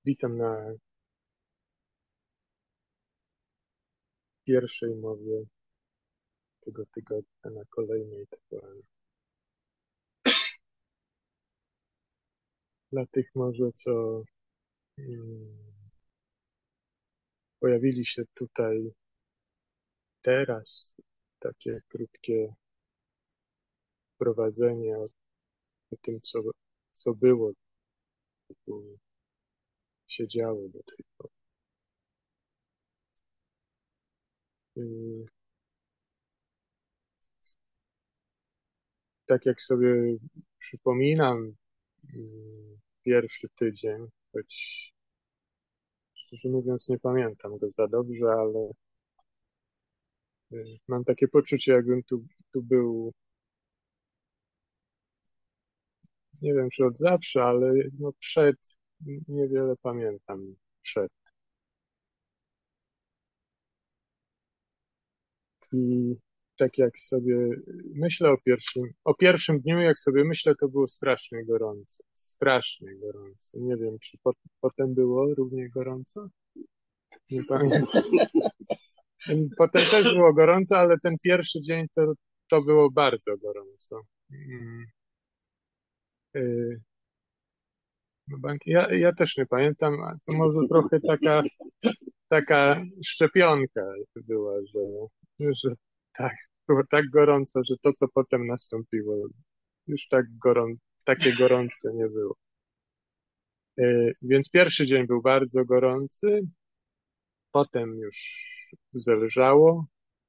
Witam na pierwszej mowie tego tygodnia, na kolejnej tygodnia. Dla tych może, co mm, pojawili się tutaj teraz, takie krótkie wprowadzenie o tym, co było, co się działo do tej pory. Y, Tak jak sobie przypominam, pierwszy tydzień, choć szczerze mówiąc nie pamiętam go za dobrze, ale mam takie poczucie, jakbym tu był, nie wiem czy od zawsze, ale no niewiele pamiętam przed. I tak jak sobie myślę o pierwszym dniu, jak sobie myślę, to było strasznie gorąco. Strasznie gorąco. Nie wiem, czy potem było równie gorąco? Nie pamiętam. Potem też było gorąco, ale ten pierwszy dzień to było bardzo gorąco. Mm, y, no ja też nie pamiętam, a to może trochę taka szczepionka była, że tak, było tak gorąco, że to, co potem nastąpiło, już takie gorące nie było. Więc pierwszy dzień był bardzo gorący, potem już zelżało.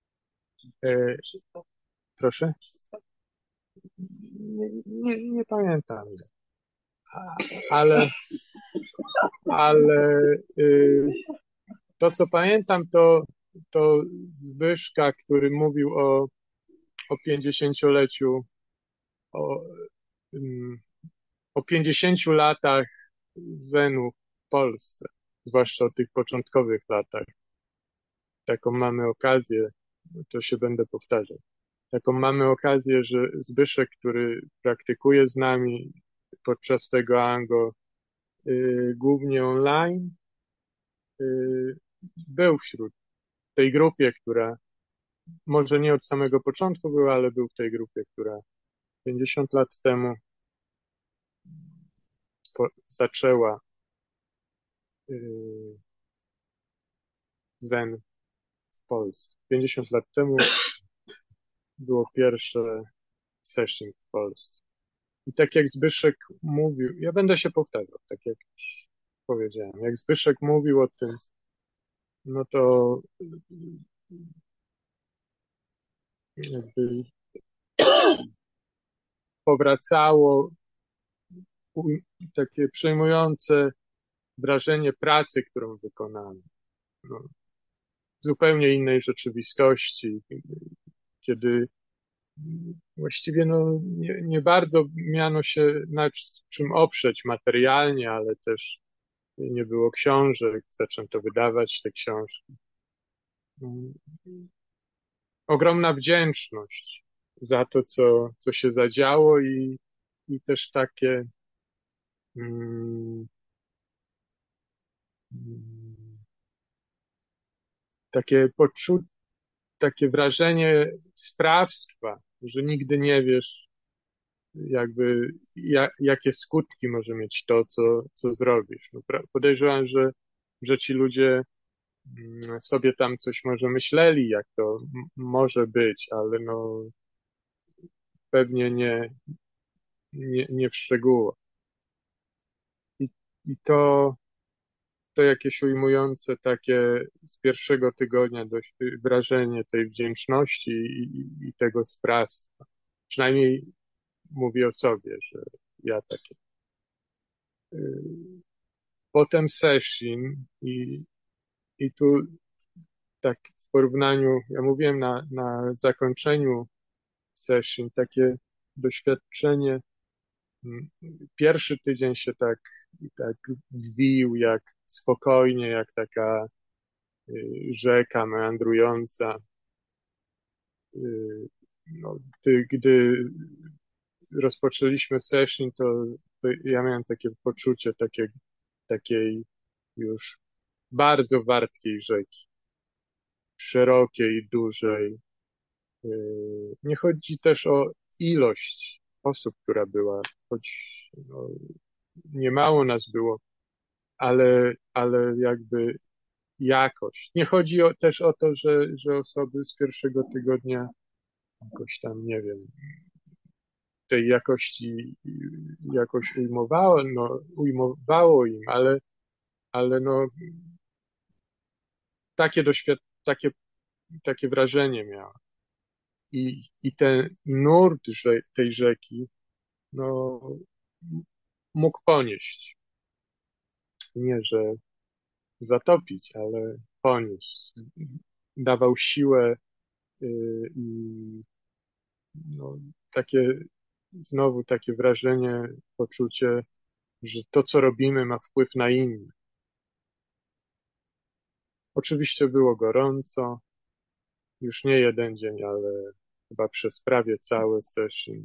Proszę? Nie pamiętam, ale, ale to, co pamiętam, to Zbyszka, który mówił o 50-leciu, o, mm, o 50 latach Zenu w Polsce, zwłaszcza o tych początkowych latach. Taką mamy okazję, to się będę powtarzał, taką mamy okazję, że Zbyszek, który praktykuje z nami podczas tego ANGO, głównie online, y, był wśród tej grupie, która może nie od samego początku była, ale był w tej grupie, która 50 lat temu zaczęła y, Zen w Polsce. 50 lat temu było pierwsze session w Polsce. I tak jak Zbyszek mówił, ja będę się powtarzał, tak jak już powiedziałem, jak Zbyszek mówił o tym, no to jakby powracało takie przejmujące wrażenie pracy, którą wykonano. No, zupełnie innej rzeczywistości, kiedy właściwie no, nie bardzo miano się na czym oprzeć materialnie, ale też nie było książek, zaczęto wydawać te książki. Ogromna wdzięczność za to, co się zadziało i też mm, mm, takie takie wrażenie sprawstwa, że nigdy nie wiesz, jakby jakie skutki może mieć to, co zrobisz. No, podejrzewam, że ci ludzie sobie tam coś może myśleli, jak to może być, ale no pewnie nie w szczegółach. I, i to jakieś ujmujące takie z pierwszego tygodnia wrażenie tej wdzięczności i tego sprawstwa. Przynajmniej mówię o sobie, że ja takie. y, Potem session i tu tak w porównaniu, ja mówiłem na zakończeniu session, takie doświadczenie. Pierwszy tydzień się tak wił, jak spokojnie, jak taka rzeka meandrująca. No, gdy rozpoczęliśmy session, to ja miałem takie poczucie takiej już bardzo wartkiej rzeki, szerokiej, dużej. Nie chodzi też o ilość osób, która była, choć no, niemało nas było, ale jakby jakość. Nie chodzi też o to, że osoby z pierwszego tygodnia jakoś tam, nie wiem, tej jakości jakoś ujmowało im, ale no takie wrażenie miałem. I ten nurt tej rzeki, no, mógł ponieść. Nie, że zatopić, ale ponieść. Dawał siłę i no, znowu takie wrażenie, poczucie, że to, co robimy, ma wpływ na innych. Oczywiście było gorąco, już nie jeden dzień, ale chyba przez prawie cały session.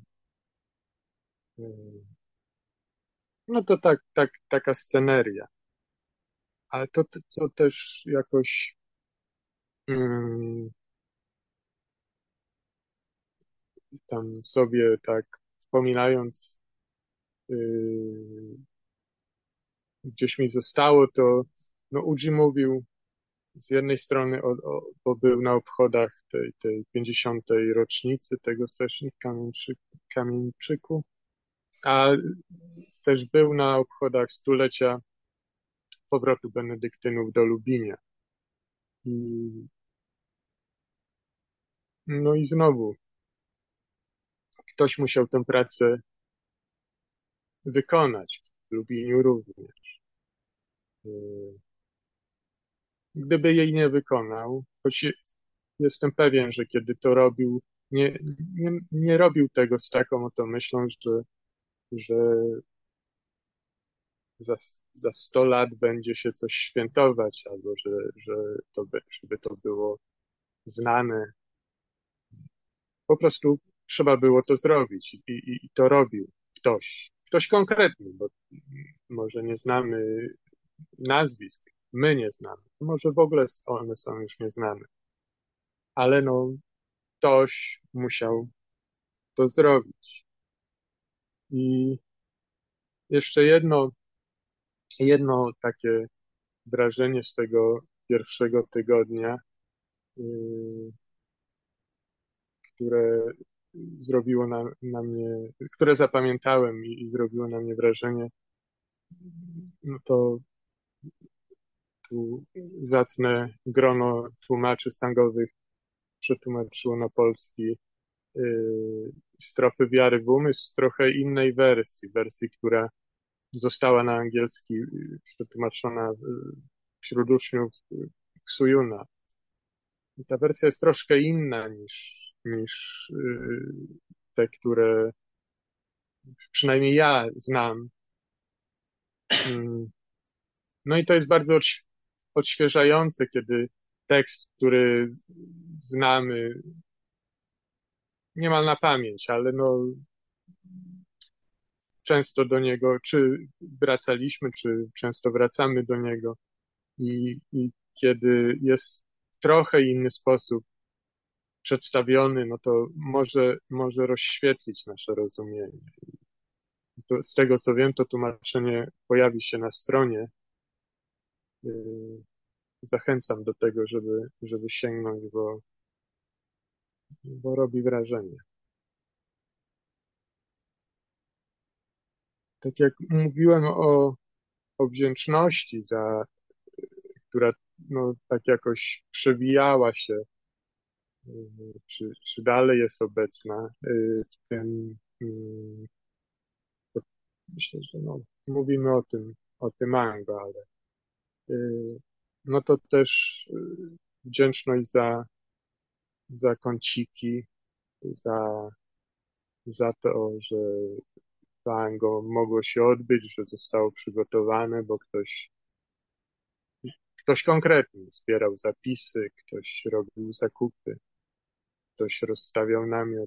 No to taka sceneria. Ale to, co też jakoś mm, tam sobie tak wspominając, yy, gdzieś mi zostało, to no Uji mówił z jednej strony, bo był na obchodach tej 50. rocznicy tego session w Kamieńczyku, a też był na obchodach stulecia powrotu benedyktynów do Lubinia. I, no i znowu ktoś musiał tę pracę wykonać, w Lubiniu również. Gdyby jej nie wykonał, choć jestem pewien, że kiedy to robił, nie robił tego z taką oto myślą, że za 100 lat będzie się coś świętować, albo żeby to było znane. Po prostu trzeba było to zrobić i to robił ktoś. Ktoś konkretny, bo może nie znamy nazwisk, my nie znamy. Może w ogóle one są już nieznane. Ale no, ktoś musiał to zrobić. I jeszcze jedno takie wrażenie z tego pierwszego tygodnia, yy, które zrobiło na mnie, które zapamiętałem i zrobiło na mnie wrażenie, no to tu zacne grono tłumaczy sangowych przetłumaczyło na polski strofy wiary w umysł z trochę innej wersji, która została na angielski przetłumaczona wśród uczniów Ksujuna. I ta wersja jest troszkę inna niż te, które przynajmniej ja znam. Mm. No i to jest bardzo odświeżające, kiedy tekst, który znamy niemal na pamięć, ale no często do niego, czy wracaliśmy, czy często wracamy do niego i kiedy jest w trochę inny sposób przedstawiony, no to może rozświetlić nasze rozumienie. To, z tego co wiem, to tłumaczenie pojawi się na stronie. Yy, Zachęcam do tego, żeby sięgnąć, bo robi wrażenie. Tak jak mówiłem o wdzięczności, która no, tak jakoś przewijała się, czy dalej jest obecna w tym, to myślę, że no, mówimy o tym mango, ale no to też wdzięczność za kąciki, za, za to, że tango mogło się odbyć, że zostało przygotowane, bo ktoś konkretny zbierał zapisy, ktoś robił zakupy, ktoś rozstawiał namiot.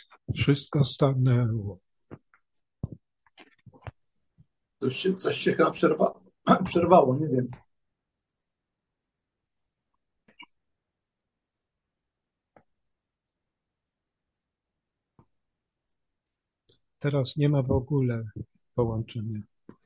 Wszystko stanęło. Coś się chyba przerwało, nie wiem. Teraz nie ma w ogóle połączenia.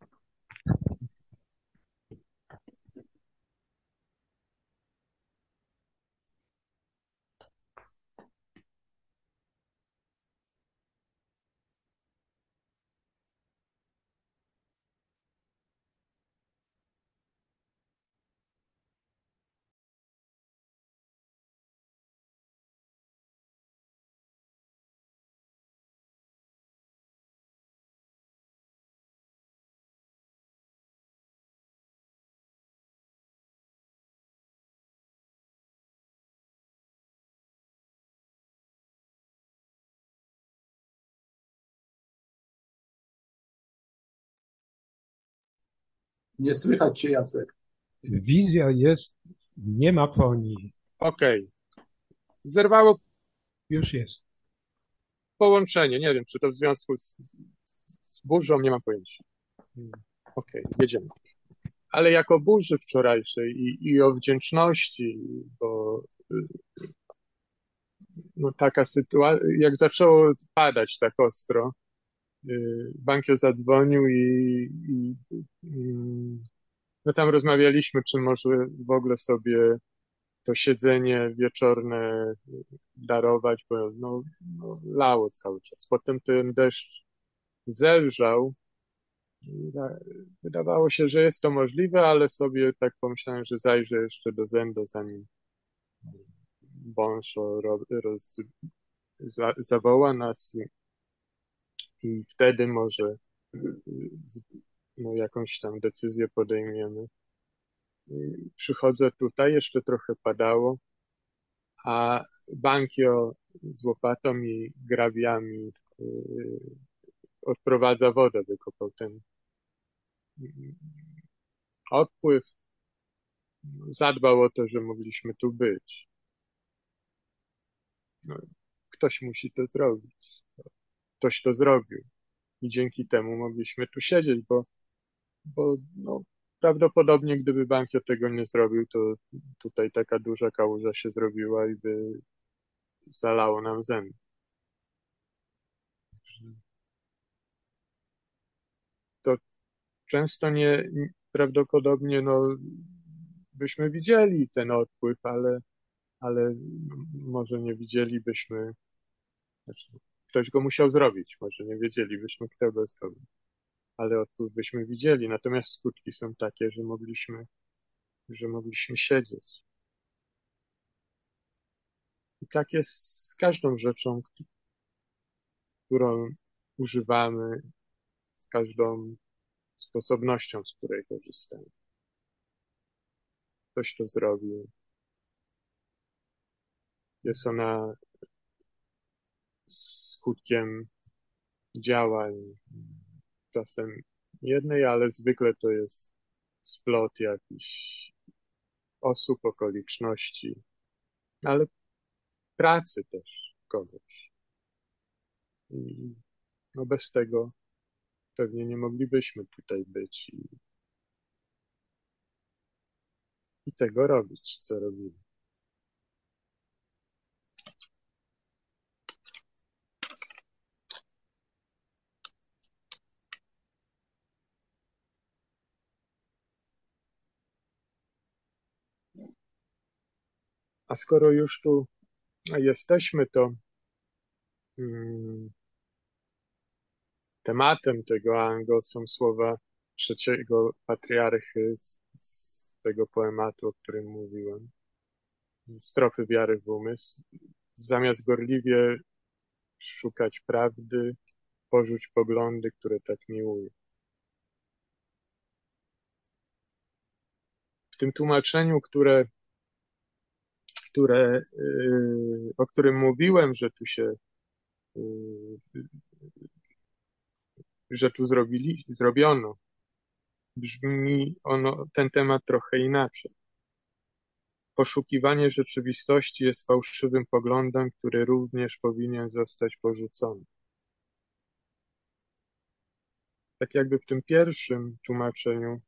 Nie słychać cię, Jacek. Wizja jest, nie ma fonii. Okej. Zerwało Już jest. połączenie. Nie wiem, czy to w związku z burzą, nie mam pojęcia. Okej, jedziemy. Ale jako burzy wczorajszej i o wdzięczności, bo no, taka sytuacja, jak zaczęło padać tak ostro, Bankio zadzwonił no tam rozmawialiśmy, czy może w ogóle sobie to siedzenie wieczorne darować, bo no, lało cały czas. Potem ten deszcz zelżał. Wydawało się, że jest to możliwe, ale sobie tak pomyślałem, że zajrzę jeszcze do Zendo, zanim Bąszo zawoła nas i wtedy może no, jakąś tam decyzję podejmiemy. Przychodzę tutaj, jeszcze trochę padało, a Bankio z łopatą i grabiami odprowadza wodę, wykopał ten odpływ, zadbał o to, że mogliśmy tu być. No, ktoś musi to zrobić. Ktoś to zrobił i dzięki temu mogliśmy tu siedzieć, bo no, prawdopodobnie gdyby Bankio tego nie zrobił, to tutaj taka duża kałuża się zrobiła i by zalało nam zęby. To często prawdopodobnie no, byśmy widzieli ten odpływ, ale może nie widzielibyśmy, znaczy, ktoś go musiał zrobić, może nie wiedzielibyśmy, kto go zrobił, ale odpływ byśmy widzieli, natomiast skutki są takie, że mogliśmy siedzieć. I tak jest z każdą rzeczą, którą używamy, z każdą sposobnością, z której korzystamy. Ktoś to zrobił. Jest ona skutkiem działań, czasem jednej, ale zwykle to jest splot jakichś osób, okoliczności, ale pracy też kogoś. I no bez tego pewnie nie moglibyśmy tutaj być i tego robić, co robimy. A skoro już tu jesteśmy, to mm, tematem tego ango są słowa trzeciego patriarchy z tego poematu, o którym mówiłem. Strofy wiary w umysł. Zamiast gorliwie szukać prawdy, porzuć poglądy, które tak miłują. W tym tłumaczeniu, o którym mówiłem, yy, że tu zrobiono, brzmi ten temat trochę inaczej. poszukiwanie rzeczywistości jest fałszywym poglądem, który również powinien zostać porzucony. Tak jakby w tym pierwszym tłumaczeniu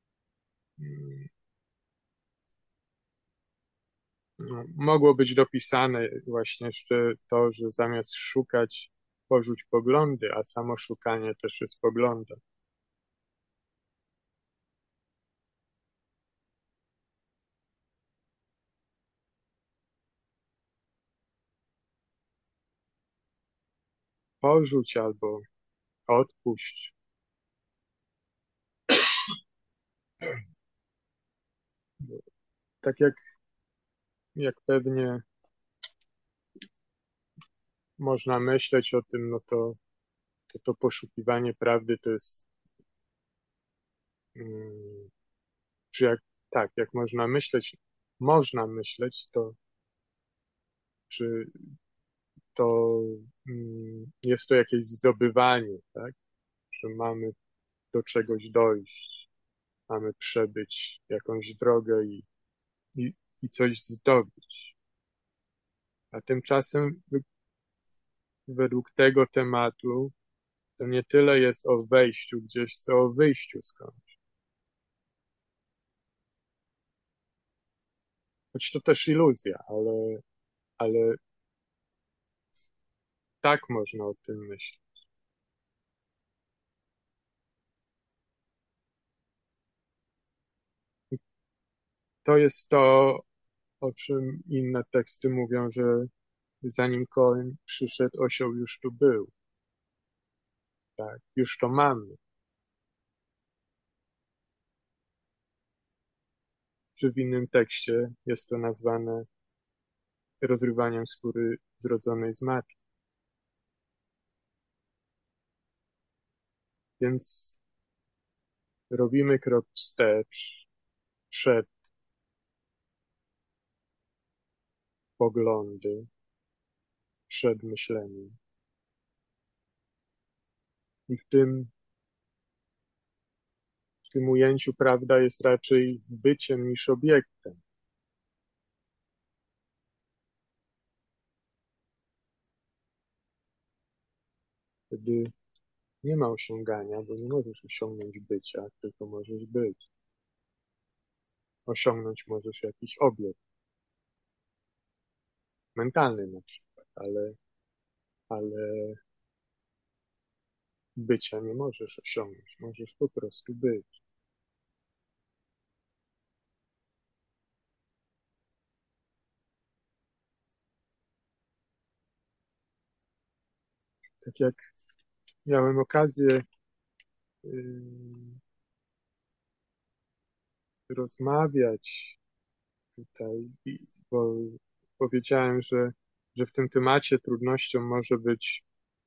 mogło być dopisane właśnie jeszcze to, że zamiast szukać, porzuć poglądy, a samo szukanie też jest poglądem. Porzuć albo odpuść. Tak jak pewnie można myśleć o tym, no to poszukiwanie prawdy to jest, czy jak można myśleć, to czy to jest to jakieś zdobywanie, tak? Że mamy do czegoś dojść, mamy przebyć jakąś drogę i, i coś zdobyć. A tymczasem według tego tematu to nie tyle jest o wejściu gdzieś, co o wyjściu skądś. Choć to też iluzja, ale tak można o tym myśleć. I to jest to, o czym inne teksty mówią, że zanim koń przyszedł, osioł już tu był. Tak, już to mamy. Czy w innym tekście jest to nazwane rozrywaniem skóry zrodzonej z matki. Więc robimy krok wstecz przed poglądy, przed myśleniem. I w tym ujęciu prawda jest raczej byciem niż obiektem. Wtedy nie ma osiągania, bo nie możesz osiągnąć bycia, tylko możesz być. Osiągnąć możesz jakiś obiekt, mentalny na przykład, ale bycia nie możesz osiągnąć, możesz po prostu być. Tak jak miałem okazję rozmawiać tutaj, bo powiedziałem, że w tym temacie trudnością może być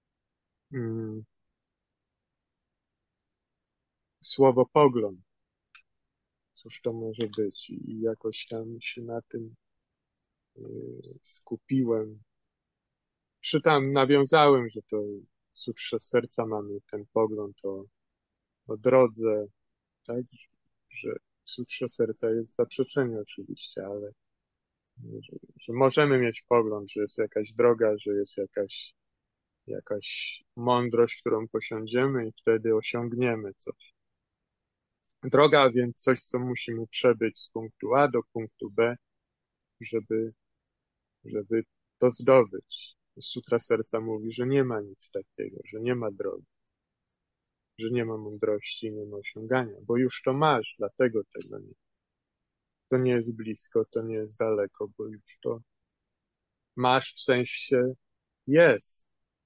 słowo pogląd. Cóż to może być? I jakoś tam się na tym skupiłem. Czy tam nawiązałem, że to w Sutrze Serca mamy ten pogląd o drodze, tak? Że w Sutrze Serca jest zaprzeczenie oczywiście, ale że możemy mieć pogląd, że jest jakaś droga, że jest jakaś mądrość, którą posiądziemy i wtedy osiągniemy coś. Droga, więc coś, co musimy przebyć z punktu A do punktu B, żeby to zdobyć. Sutra Serca mówi, że nie ma nic takiego, że nie ma drogi, że nie ma mądrości, nie ma osiągania, bo już to masz, dlatego tego nie. To nie jest blisko, to nie jest daleko, bo już to masz, w sensie jest.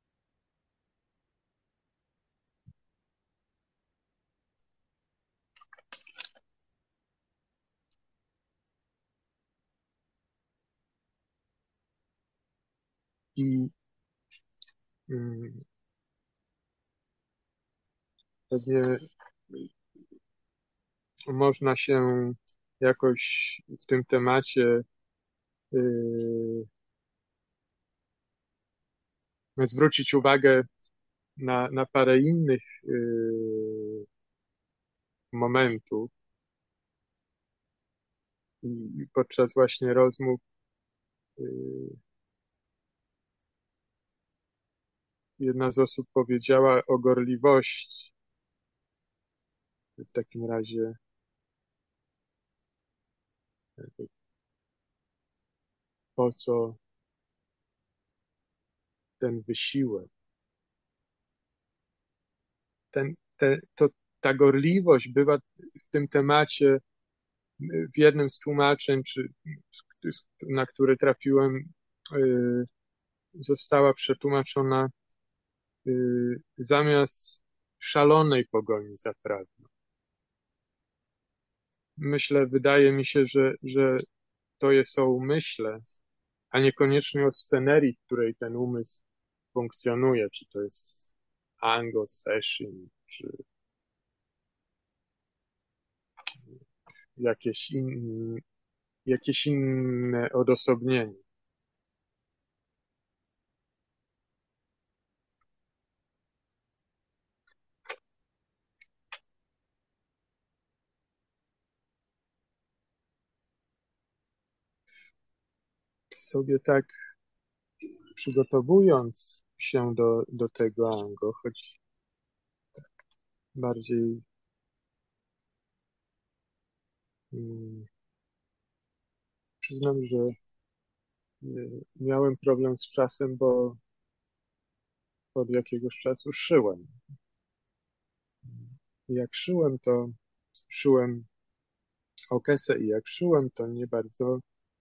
I pewnie można się jakoś w tym temacie zwrócić uwagę na parę innych momentów. I podczas właśnie rozmów jedna z osób powiedziała o gorliwości. W takim razie po co ten wysiłek? Ta gorliwość bywa w tym temacie w jednym z tłumaczeń, na które trafiłem, została przetłumaczona zamiast szalonej pogoni za prawdą. Wydaje mi się, że to są myśle, a niekoniecznie o scenerii, w której ten umysł funkcjonuje, czy to jest Ango Session, czy jakieś inne odosobnienie. Sobie tak przygotowując się do tego Ango, choć bardziej przyznam, że miałem problem z czasem, bo od jakiegoś czasu szyłem. I jak szyłem, to szyłem okesę i jak szyłem, to nie bardzo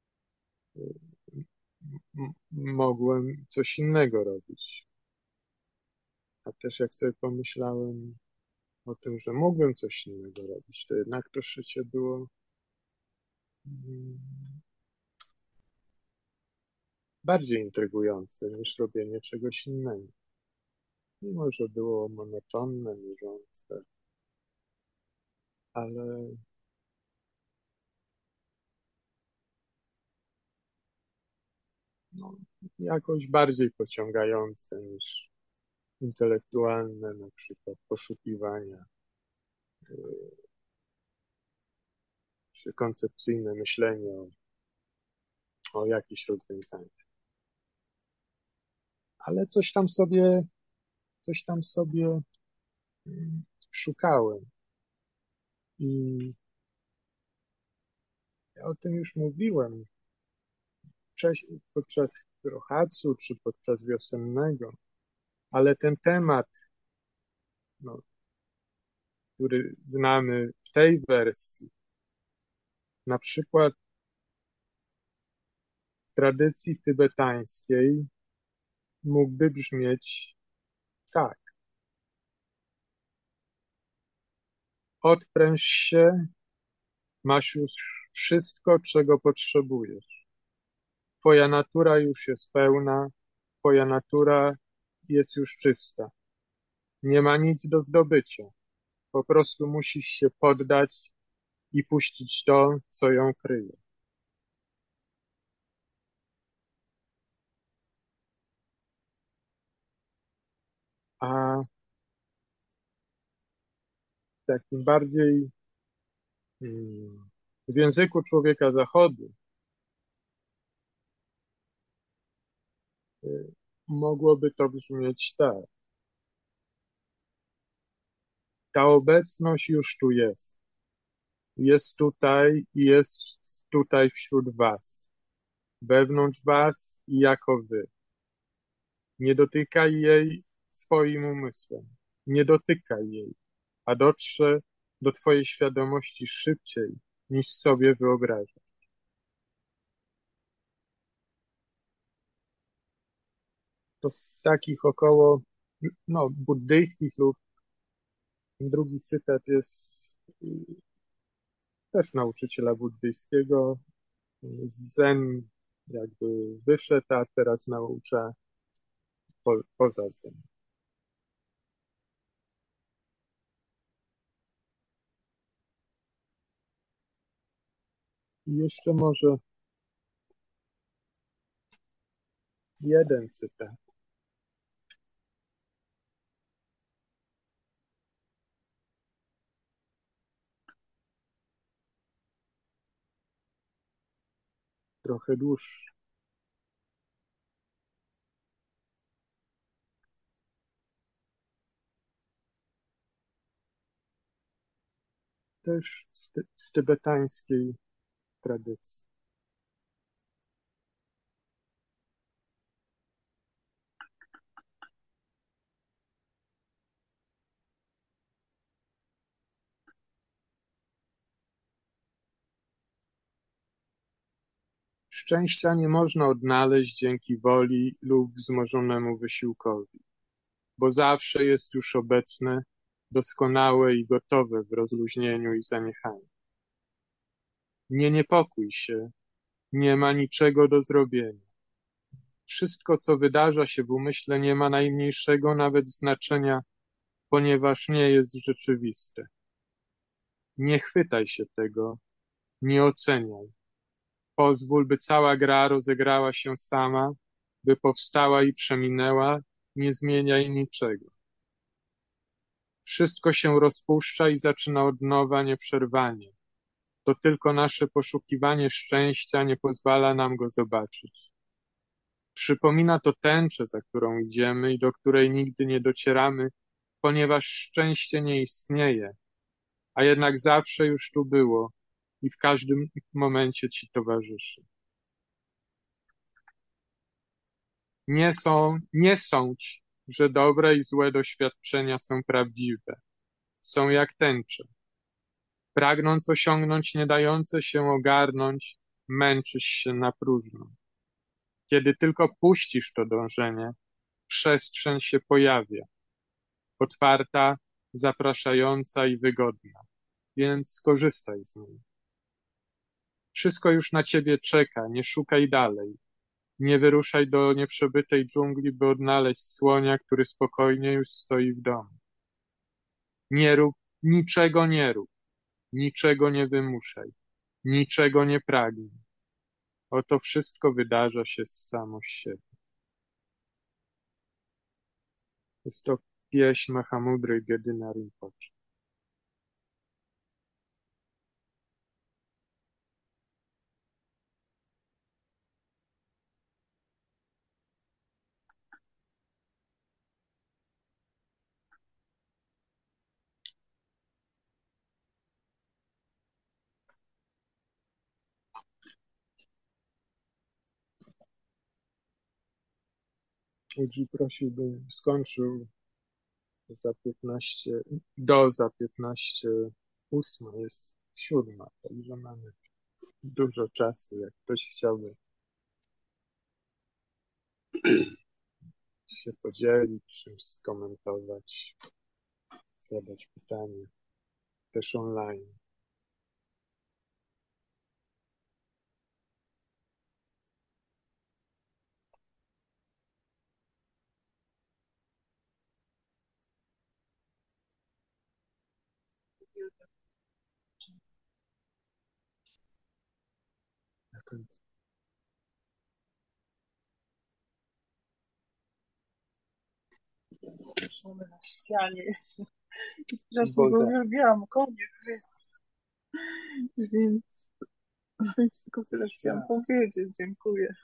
mogłem coś innego robić. A też jak sobie pomyślałem o tym, że mógłbym coś innego robić, to jednak to szycie było mm, bardziej intrygujące niż robienie czegoś innego. Mimo że było monotonne, nużące, ale no, jakoś bardziej pociągające niż intelektualne, na przykład poszukiwania czy koncepcyjne myślenie o jakichś rozwiązaniach. Ale coś tam sobie szukałem. I ja o tym już mówiłem podczas Rohatsu czy podczas wiosennego, ale ten temat, no, który znamy w tej wersji, na przykład w tradycji tybetańskiej, mógłby brzmieć tak. Odpręż się, masz już wszystko, czego potrzebujesz. Twoja natura już jest pełna, twoja natura jest już czysta. Nie ma nic do zdobycia. Po prostu musisz się poddać i puścić to, co ją kryje. A takim bardziej w języku człowieka zachodu mogłoby to brzmieć tak. Ta obecność już tu jest. Jest tutaj i jest tutaj wśród was. Wewnątrz was i jako wy. Nie dotykaj jej swoim umysłem. Nie dotykaj jej, a dotrze do twojej świadomości szybciej, niż sobie wyobrażasz. To z takich około, no, buddyjskich lub drugi cytat jest też nauczyciela buddyjskiego. Zen jakby wyszedł, a teraz naucza poza zen. I jeszcze może jeden cytat. trochę dłuższy. Też z tybetańskiej tradycji. Szczęścia nie można odnaleźć dzięki woli lub wzmożonemu wysiłkowi, bo zawsze jest już obecne, doskonałe i gotowe w rozluźnieniu i zaniechaniu. Nie niepokój się, nie ma niczego do zrobienia. Wszystko, co wydarza się w umyśle, nie ma najmniejszego nawet znaczenia, ponieważ nie jest rzeczywiste. Nie chwytaj się tego, nie oceniaj. Pozwól, by cała gra rozegrała się sama, by powstała i przeminęła, nie zmieniaj niczego. Wszystko się rozpuszcza i zaczyna od nowa nieprzerwanie. To tylko nasze poszukiwanie szczęścia nie pozwala nam go zobaczyć. Przypomina to tęczę, za którą idziemy i do której nigdy nie docieramy, ponieważ szczęście nie istnieje, a jednak zawsze już tu było i w każdym momencie ci towarzyszy. Nie sądź, że dobre i złe doświadczenia są prawdziwe. Są jak tęcze. Pragnąc osiągnąć nie dające się ogarnąć, męczysz się na próżno. Kiedy tylko puścisz to dążenie, przestrzeń się pojawia, otwarta, zapraszająca i wygodna, więc skorzystaj z niej. Wszystko już na ciebie czeka, nie szukaj dalej. Nie wyruszaj do nieprzebytej dżungli, by odnaleźć słonia, który spokojnie już stoi w domu. Nie rób, niczego nie rób, niczego nie wymuszaj, niczego nie pragnij. Oto wszystko wydarza się samo z siebie. Jest to pieśń Mahamudry Gedyna Rinpoche. Udzi prosił, bym skończył za 15 ósma, jest 7, także mamy dużo czasu, jak ktoś chciałby się podzielić, czymś skomentować, zadać pytanie, też online. Na końcu. Mamy na ścianie i strasznie go Boże, uwielbiałam, koniec, więc tylko tyle chciałam powiedzieć, dziękuję.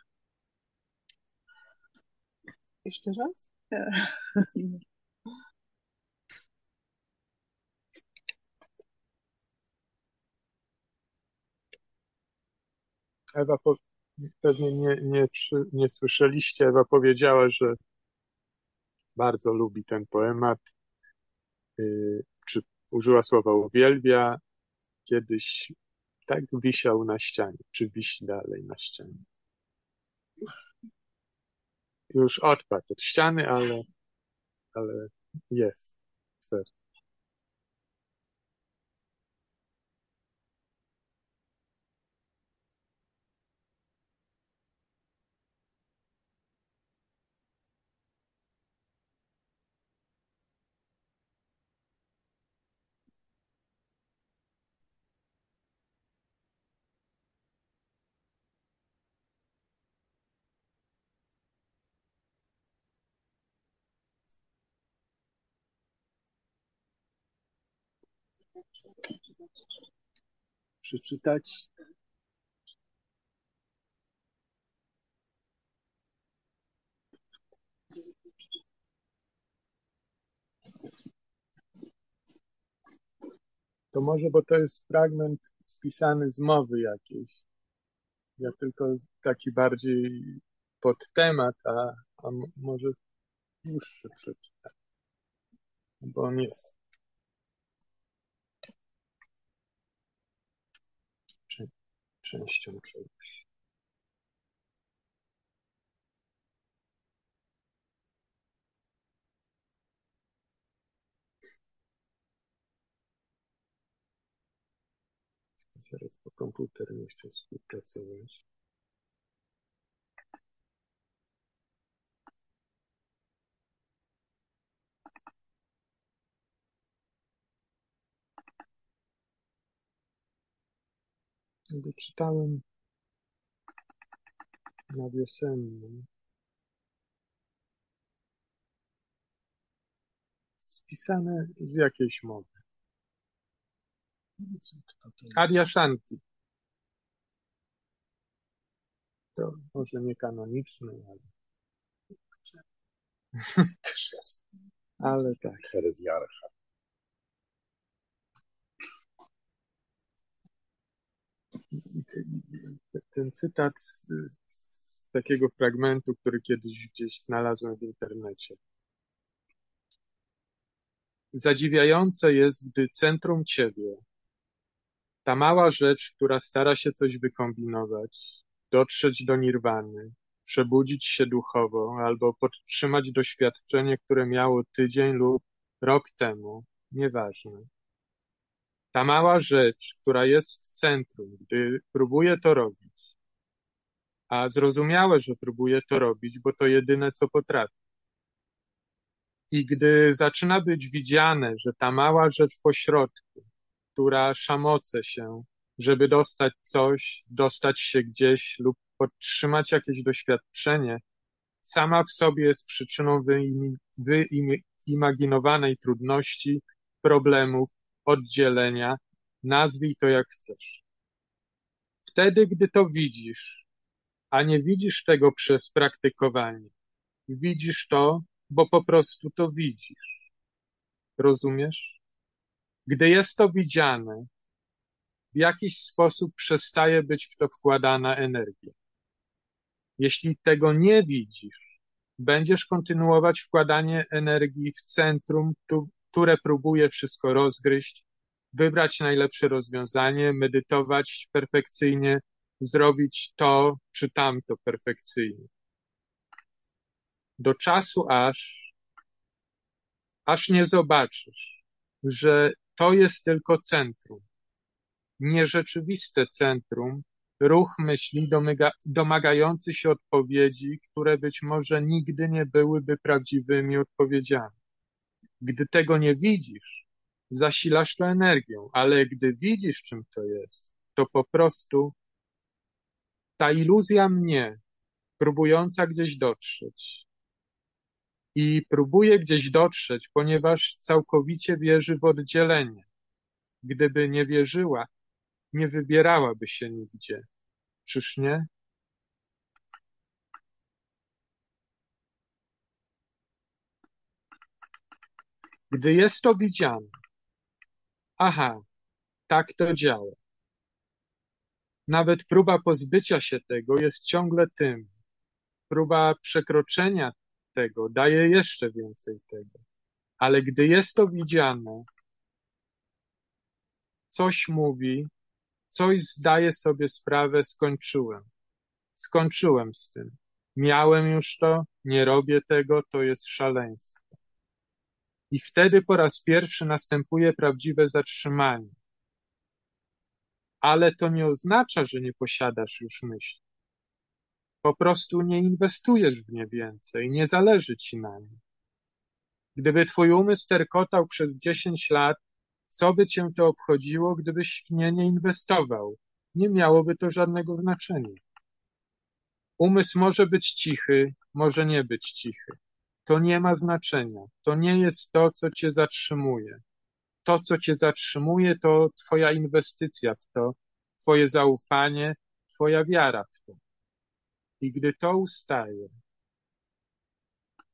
Jeszcze raz? Nie. Ewa, pewnie nie słyszeliście, Ewa powiedziała, że bardzo lubi ten poemat, czy użyła słowa uwielbia, kiedyś tak wisiał na ścianie, czy wisi dalej na ścianie. Już odpadł od ściany, ale jest. Ser. Przeczytać To może, bo to jest fragment spisany z mowy jakiejś. Ja tylko taki bardziej pod temat, a może dłuższy przeczytam, bo on jest częścią czegoś. Zaraz, bo komputer nie chce współpracować. Gdy czytałem na wiosennym, spisane z jakiejś mowy. Adyashanti. To może nie kanoniczne, ale tak. Ten cytat z takiego fragmentu, który kiedyś gdzieś znalazłem w internecie. Zadziwiające jest, gdy centrum ciebie, ta mała rzecz, która stara się coś wykombinować, dotrzeć do nirwany, przebudzić się duchowo albo podtrzymać doświadczenie, które miało tydzień lub rok temu, nieważne. Ta mała rzecz, która jest w centrum, gdy próbuje to robić, a zrozumiałe, że próbuje to robić, bo to jedyne, co potrafi. I gdy zaczyna być widziane, że ta mała rzecz pośrodku, która szamoce się, żeby dostać coś, dostać się gdzieś lub podtrzymać jakieś doświadczenie, sama w sobie jest przyczyną wyimaginowanej trudności, problemów, oddzielenia, nazwij to jak chcesz. Wtedy, gdy to widzisz, a nie widzisz tego przez praktykowanie, widzisz to, bo po prostu to widzisz. Rozumiesz? Gdy jest to widziane, w jakiś sposób przestaje być w to wkładana energia. Jeśli tego nie widzisz, będziesz kontynuować wkładanie energii w centrum, które próbuje wszystko rozgryźć, wybrać najlepsze rozwiązanie, medytować perfekcyjnie, zrobić to czy tamto perfekcyjnie. Do czasu, aż nie zobaczysz, że to jest tylko centrum, nierzeczywiste centrum, ruch myśli domagający się odpowiedzi, które być może nigdy nie byłyby prawdziwymi odpowiedziami. Gdy tego nie widzisz, zasilasz to energią, ale gdy widzisz, czym to jest, to po prostu ta iluzja mnie, próbująca gdzieś dotrzeć, i próbuje gdzieś dotrzeć, ponieważ całkowicie wierzy w oddzielenie. Gdyby nie wierzyła, nie wybierałaby się nigdzie. Czyż nie? Gdy jest to widziane, aha, tak to działa. Nawet próba pozbycia się tego jest ciągle tym. Próba przekroczenia tego daje jeszcze więcej tego. Ale gdy jest to widziane, coś mówi, coś zdaje sobie sprawę, skończyłem. Skończyłem z tym. Miałem już to, nie robię tego, to jest szaleństwo. I wtedy po raz pierwszy następuje prawdziwe zatrzymanie. Ale to nie oznacza, że nie posiadasz już myśli. Po prostu nie inwestujesz w nie więcej, nie zależy ci na nim. Gdyby twój umysł terkotał przez 10 lat, co by cię to obchodziło, gdybyś w nie nie inwestował? Nie miałoby to żadnego znaczenia. Umysł może być cichy, może nie być cichy. To nie ma znaczenia. To nie jest to, co cię zatrzymuje. To, co cię zatrzymuje, to twoja inwestycja w to, twoje zaufanie, twoja wiara w to. I gdy to ustaje,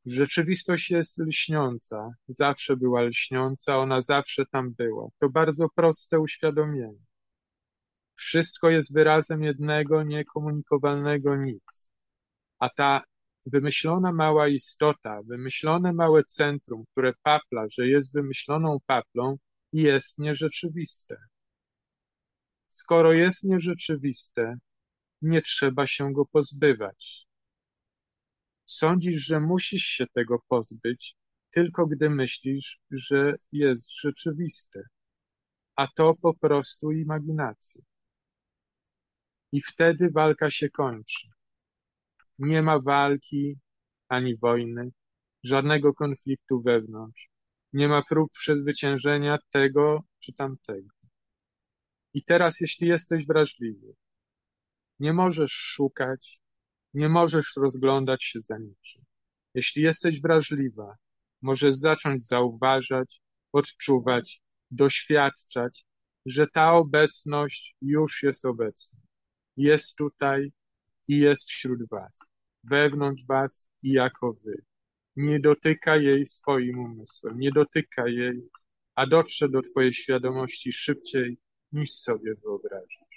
Rzeczywistość jest lśniąca, zawsze była lśniąca, ona zawsze tam była. To bardzo proste uświadomienie. Wszystko jest wyrazem jednego, niekomunikowalnego nic. A ta wymyślona mała istota, wymyślone małe centrum, które papla, że jest wymyśloną paplą, jest nierzeczywiste. Skoro jest nierzeczywiste, nie trzeba się go pozbywać. Sądzisz, że musisz się tego pozbyć, tylko gdy myślisz, że jest rzeczywiste, a to po prostu imaginacja. I wtedy walka się kończy. Nie ma walki ani wojny, żadnego konfliktu wewnątrz. Nie ma prób przezwyciężenia tego czy tamtego. I teraz, jeśli jesteś wrażliwy, nie możesz szukać, nie możesz rozglądać się za niczym. Jeśli jesteś wrażliwa, możesz zacząć zauważać, odczuwać, doświadczać, że ta obecność już jest obecna. Jest tutaj i jest wśród was, wewnątrz was i jako wy. Nie dotyka jej swoim umysłem, nie dotyka jej, a dotrze do twojej świadomości szybciej, niż sobie wyobrażasz.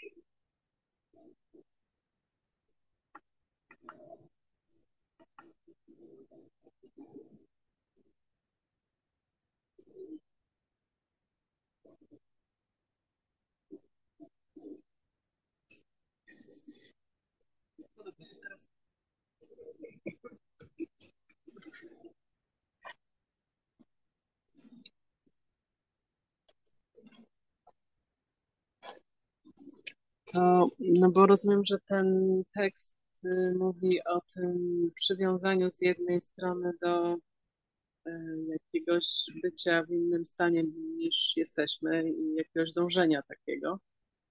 To, no bo rozumiem, że ten tekst mówi o tym przywiązaniu z jednej strony do jakiegoś bycia w innym stanie niż jesteśmy i jakiegoś dążenia takiego.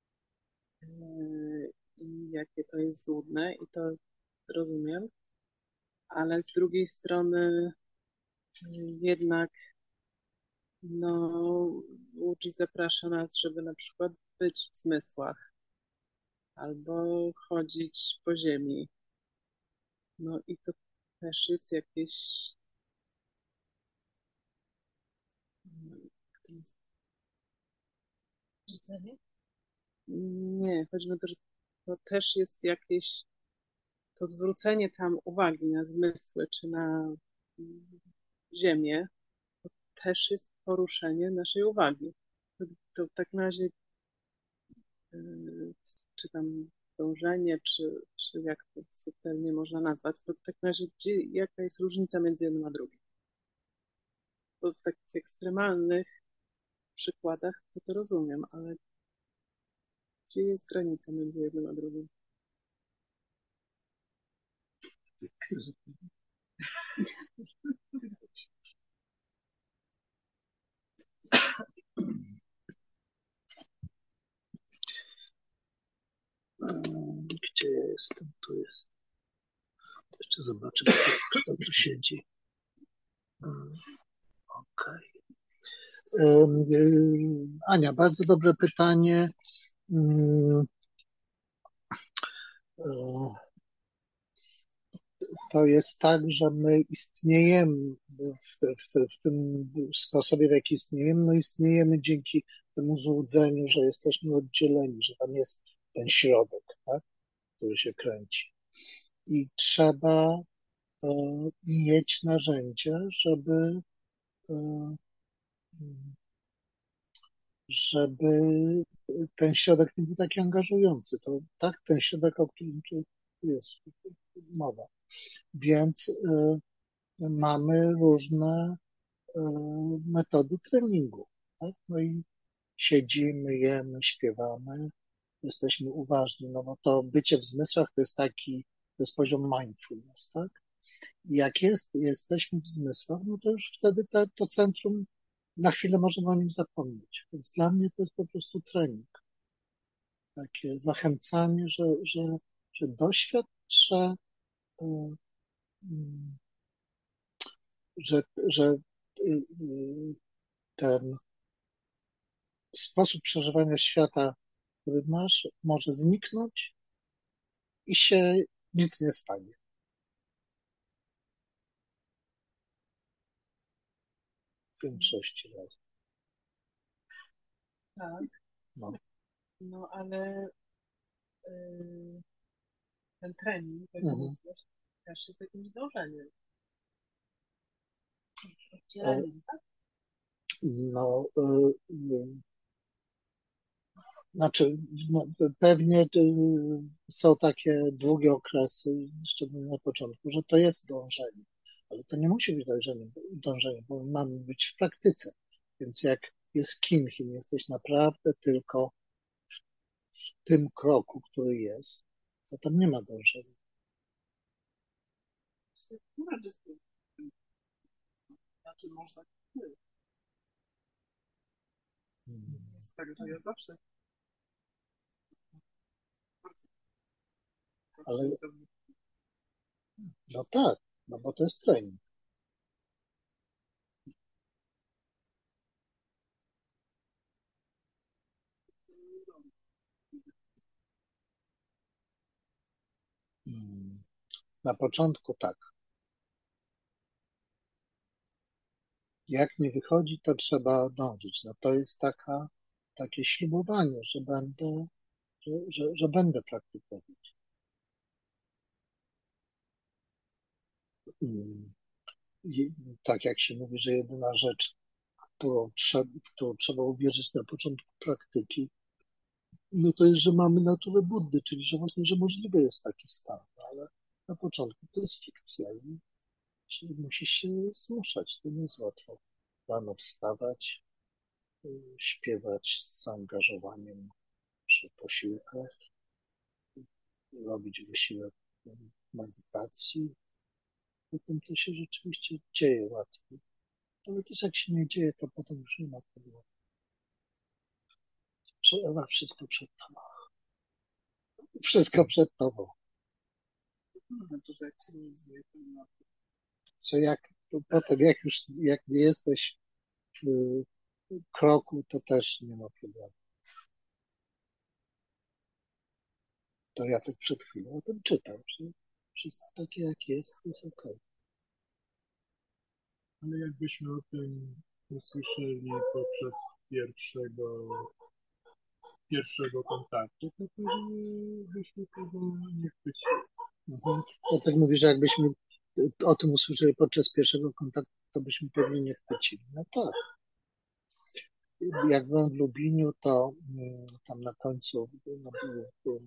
I jakie to jest złudne i to rozumiem, ale z drugiej strony jednak no, Łuczyn zaprasza nas, żeby na przykład być w zmysłach albo chodzić po ziemi. No i to też jest jakieś... Nie, chodzi mi o to, że to też jest jakieś to zwrócenie tam uwagi na zmysły czy na ziemię, to też jest poruszenie naszej uwagi. To w takim razie czy tam dążenie, czy jak to subtelnie można nazwać, to w takim razie jaka jest różnica między jednym a drugim? Bo w takich ekstremalnych przykładach to rozumiem, ale gdzie jest granica między jednym a drugim? Gdzie ja jestem? Tu jest. Jeszcze zobaczę, kto tu siedzi. Okej. Ania, bardzo dobre pytanie. To jest tak, że my istniejemy w tym sposobie, w jaki istniejemy, no istniejemy dzięki temu złudzeniu, że jesteśmy oddzieleni, że tam jest ten środek, tak, który się kręci. I trzeba mieć narzędzia, żeby ten środek nie był taki angażujący. To tak, ten środek, o którym tu jest mowa. Więc mamy różne metody treningu. Tak? No i siedzimy, jemy, śpiewamy, jesteśmy uważni, no bo to bycie w zmysłach to jest poziom mindfulness, tak? I jak jesteśmy w zmysłach, no to już wtedy to centrum na chwilę możemy o nim zapomnieć. Więc dla mnie to jest po prostu trening. Takie zachęcanie, że doświadczę, że ten sposób przeżywania świata, który masz, może zniknąć i się nic nie stanie. w większości razy. Tak, No. no ale ten trening, jak Mhm. mówisz, też jest jakimś dążeniem. E, Oddzieleniem, tak? No, znaczy, no, pewnie są takie długie okresy, szczególnie na początku, że to jest dążenie, ale to nie musi być dążenie, bo mamy być w praktyce. Więc jak jest kinhin, jesteś naprawdę tylko w tym kroku, który jest, to tam nie ma dążenia. Znaczy można Mm, jest tak, że ja zawsze bardzo Ale no tak, no bo to jest trening. Mm, Na początku tak. Jak nie wychodzi, to trzeba dążyć. No to jest takie ślubowanie, że będę praktykować. Mm, I tak jak się mówi, że jedyna rzecz, w którą trzeba uwierzyć na początku praktyki, no to jest, że mamy naturę Buddy, czyli że właśnie, że możliwy jest taki stan, ale na początku to jest fikcja i musisz się zmuszać, to nie jest łatwo. Rano wstawać, śpiewać z zaangażowaniem przy posiłkach, robić wysiłek medytacji. Potem to się rzeczywiście dzieje łatwiej. Ale też jak się nie dzieje, to potem już nie ma problemu. Ewa, wszystko przed tobą. Wszystko przed tobą. Że jak potem, jak nie jesteś w kroku, to też nie ma problemu. To ja tak przed chwilą o tym czytam, że wszystko takie jak jest, to jest okej. Ale jakbyśmy o tym usłyszeli poprzez pierwszego kontaktu, to pewnie byśmy tego nie chwycili. Mhm. To tak mówisz, że jakbyśmy o tym usłyszeli podczas pierwszego kontaktu, to byśmy pewnie nie chwycili. No tak. Jak byłem w Lubliniu, to tam na końcu no, był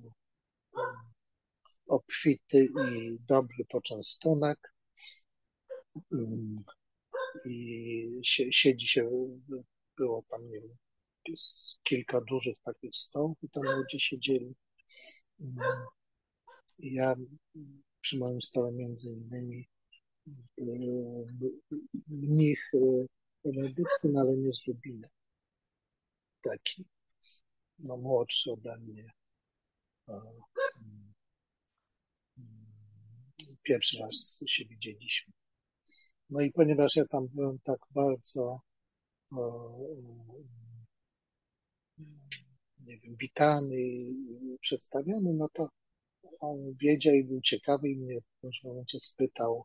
obfity i dobry poczęstunek mm, i siedzi się, było tam, nie wiem, kilka dużych takich stołów i tam ludzie siedzieli. Mm, I ja przy moim stole między innymi mnich Benedyktyn, ale nie z Lubina. Taki, no młodszy ode mnie. Mm, Pierwszy raz się widzieliśmy. No i ponieważ ja tam byłem tak bardzo, nie wiem, witany i przedstawiony, no to on wiedział i był ciekawy i mnie w którymś momencie spytał,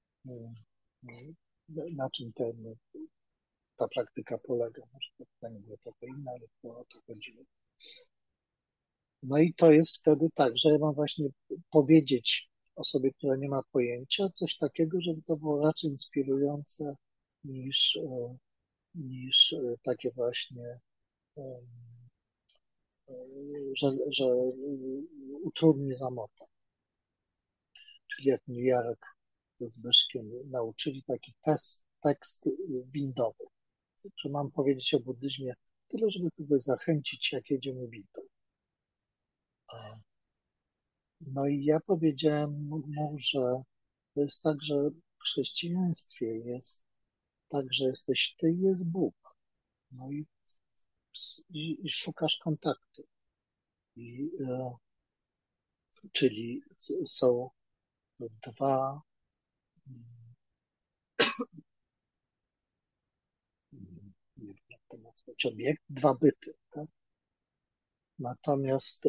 na czym ta praktyka polega. Może to pytanie było trochę inne, ale to o to chodziło. No i to jest wtedy tak, że ja mam właśnie powiedzieć osobie, która nie ma pojęcia, coś takiego, żeby to było raczej inspirujące niż takie właśnie, że utrudni zamotę. Czyli jak mnie Jarek ze Zbyszkiem nauczyli taki tekst windowy, że mam powiedzieć o buddyzmie tyle, żeby kogoś zachęcić, jak jedziemy windą. No i ja powiedziałem mu, że to jest tak, że w chrześcijaństwie jest tak, że jesteś ty i jest Bóg. No i szukasz kontaktu. Czyli są dwa, nie wiem jak to nazwać, obiekt, dwa byty. Tak? Natomiast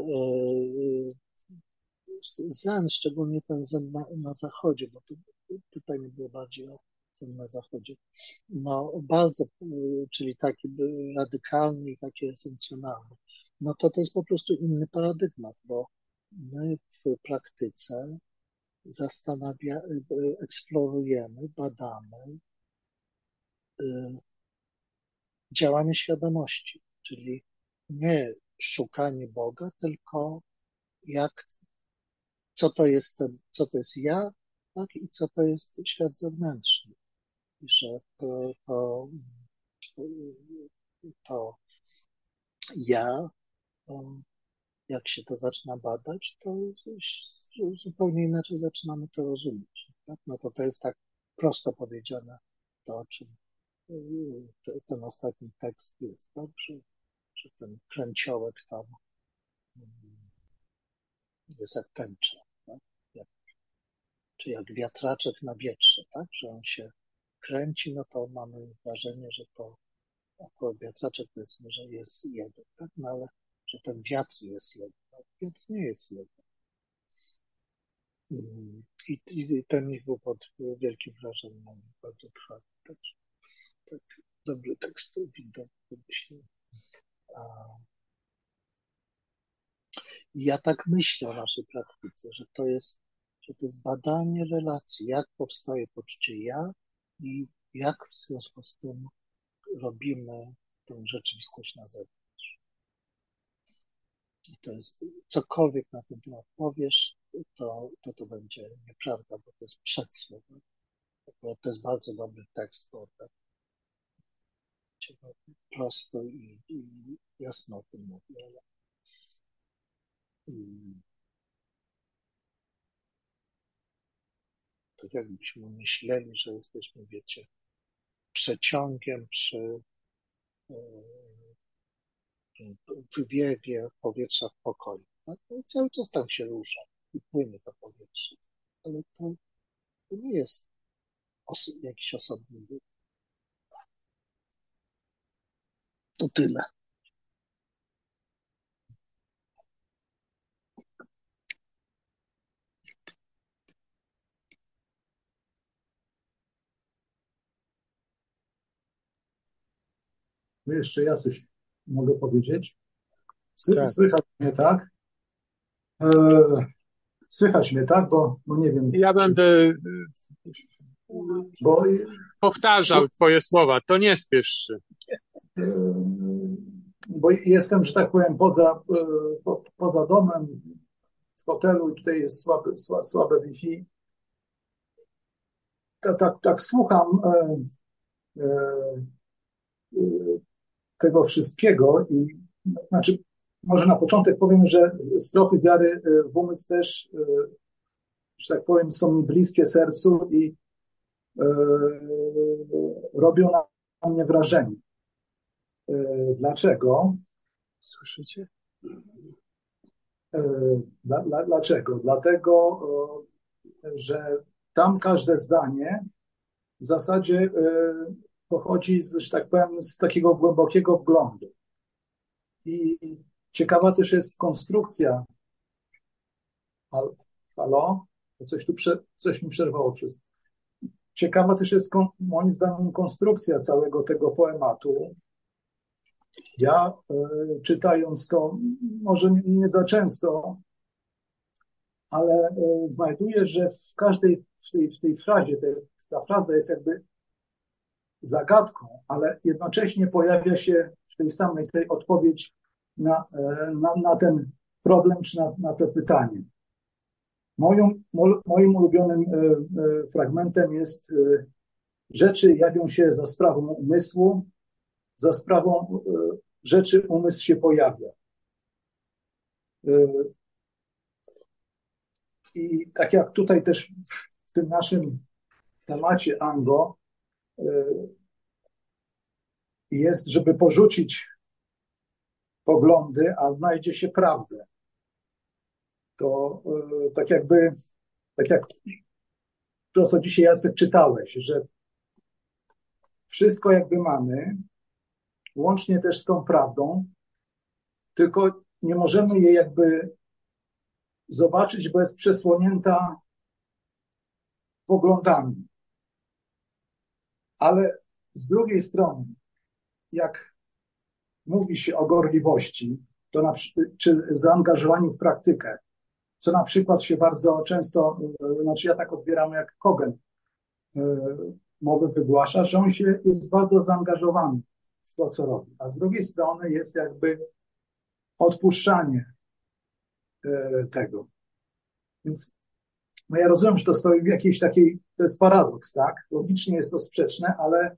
zen, szczególnie ten zen na zachodzie, bo tutaj nie było bardziej o ten na zachodzie. No bardzo, czyli taki radykalny i taki esencjonalny. No to jest po prostu inny paradygmat, bo my w praktyce eksplorujemy, badamy działanie świadomości, czyli nie szukanie Boga, tylko co to jest ja, tak, i co to jest świat zewnętrzny. I że to ja, jak się to zaczyna badać, to zupełnie inaczej zaczynamy to rozumieć. Tak? No to jest tak prosto powiedziane to, o czym ten ostatni tekst jest, tak? Że ten kręciołek tam jest jak tęcza, tak? Czy jak wiatraczek na wietrze, tak? Że on się kręci, no to mamy wrażenie, że to akurat wiatraczek, powiedzmy, że jest jeden, tak? No ale że ten wiatr jest jeden. Wiatr nie jest jeden. I ten ich był pod wielkim wrażeniem, bardzo trwały. Tak, dobry tekst widok wymyślił. Ja tak myślę o naszej praktyce, że to jest badanie relacji, jak powstaje poczucie ja i jak w związku z tym robimy tę rzeczywistość na zewnątrz. I to jest, cokolwiek na ten temat powiesz, to będzie nieprawda, bo to jest przedsłów. To jest bardzo dobry tekst, bo tak prosto i jasno o tym mówi, ale tak jakbyśmy myśleli, że jesteśmy, wiecie, przeciągiem przy wywiewie powietrza w pokoju. Tak? No i cały czas tam się rusza i płynie to powietrze. Ale to nie jest jakiś osobny wywiad. To tyle. No jeszcze ja coś mogę powiedzieć. Tak. Słychać mnie, tak? Słychać mnie, tak? Bo nie wiem. Ja będę Bo, powtarzał twoje słowa. To nie spiesz się. bo jestem, że tak powiem, poza domem, w hotelu i tutaj jest słabe Wi-Fi. Tak słucham tego wszystkiego i znaczy może na początek powiem, że strofy wiary w umysł też, że tak powiem, są mi bliskie sercu i robią na mnie wrażenie. Dlaczego? Słyszycie? Dlaczego? Dlatego, że tam każde zdanie w zasadzie pochodzi, że tak powiem, z takiego głębokiego wglądu. I ciekawa też jest konstrukcja. Halo? Coś mi przerwało przez. Ciekawa też jest, moim zdaniem, konstrukcja całego tego poematu. Ja czytając to, może nie za często, ale znajduję, że w każdej, w tej frazie, ta fraza jest jakby zagadką, ale jednocześnie pojawia się w tej samej tej odpowiedź na ten problem, czy na to pytanie. Moim ulubionym fragmentem jest rzeczy jawią się za sprawą umysłu, za sprawą rzeczy umysł się pojawia. I tak jak tutaj też w tym naszym temacie Ango jest, żeby porzucić poglądy, a znajdzie się prawdę. To tak jak to, co dzisiaj, Jacek, czytałeś, że wszystko jakby mamy, łącznie też z tą prawdą, tylko nie możemy jej jakby zobaczyć, bo jest przesłonięta poglądami. Ale z drugiej strony, jak mówi się o gorliwości, to czy zaangażowaniu w praktykę, co na przykład się bardzo często, znaczy ja tak odbieram, jak Kogen mowę wygłasza, że on jest bardzo zaangażowany w to, co robi. A z drugiej strony jest jakby odpuszczanie tego. Więc no ja rozumiem, że to stoi w jakiejś takiej, to jest paradoks, tak? Logicznie jest to sprzeczne, ale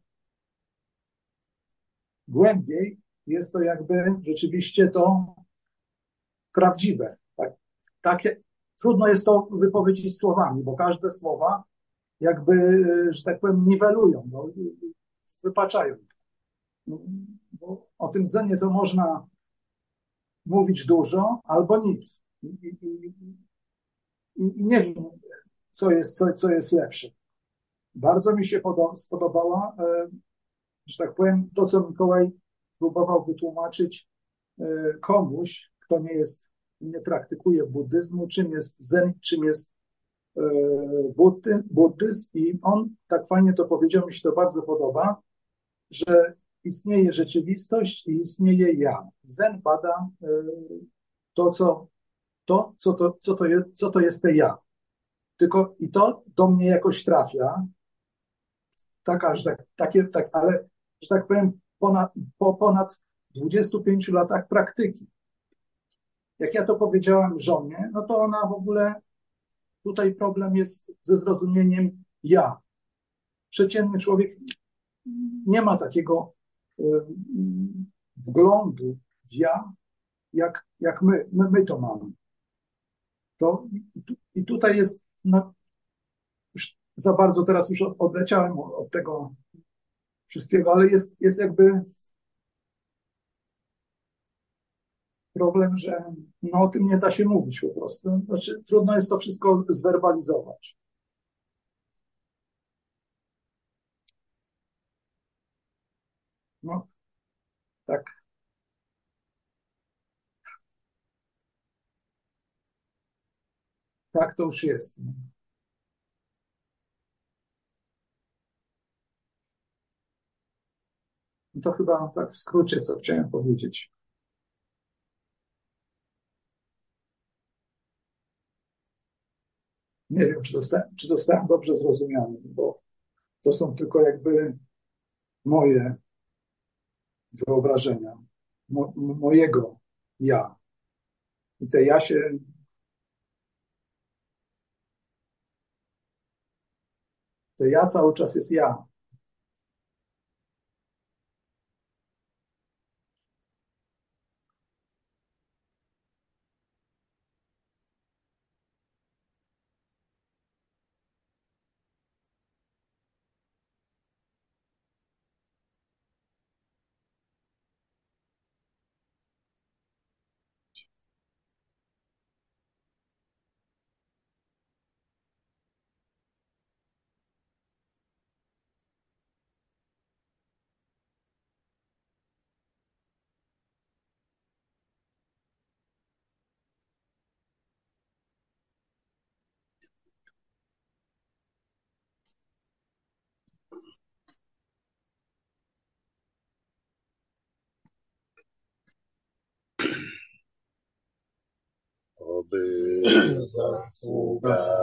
głębiej jest to jakby rzeczywiście to prawdziwe. Tak? Takie, trudno jest to wypowiedzieć słowami, bo każde słowa jakby, że tak powiem, niwelują, no, wypaczają. No, bo o tym zenie to można mówić dużo albo nic. I nie wiem, co jest lepsze. Bardzo mi się spodobała, że tak powiem, to, co Mikołaj próbował wytłumaczyć komuś, kto nie praktykuje buddyzmu, czym jest zen, czym jest buddyzm, i on tak fajnie to powiedział, mi się to bardzo podoba, że istnieje rzeczywistość i istnieje ja. Zen bada co to jest te ja. Tylko i to do mnie jakoś trafia, ale, że tak powiem, po ponad 25 latach praktyki. Jak ja to powiedziałem żonie, no to ona w ogóle, tutaj problem jest ze zrozumieniem ja. Przeciętny człowiek nie ma takiego wglądu w ja, jak my to mamy. I tutaj jest, no, już za bardzo teraz już odleciałem od tego wszystkiego, ale jest jakby problem, że no, o tym nie da się mówić po prostu. Znaczy, trudno jest to wszystko zwerbalizować. No, tak. Tak to już jest. No to chyba tak w skrócie, co chciałem powiedzieć. Nie wiem, czy zostałem dobrze zrozumiany, bo to są tylko jakby moje wyobrażenia, mojego ja. I te ja się... To ja cały czas jest ja. Oby zasługa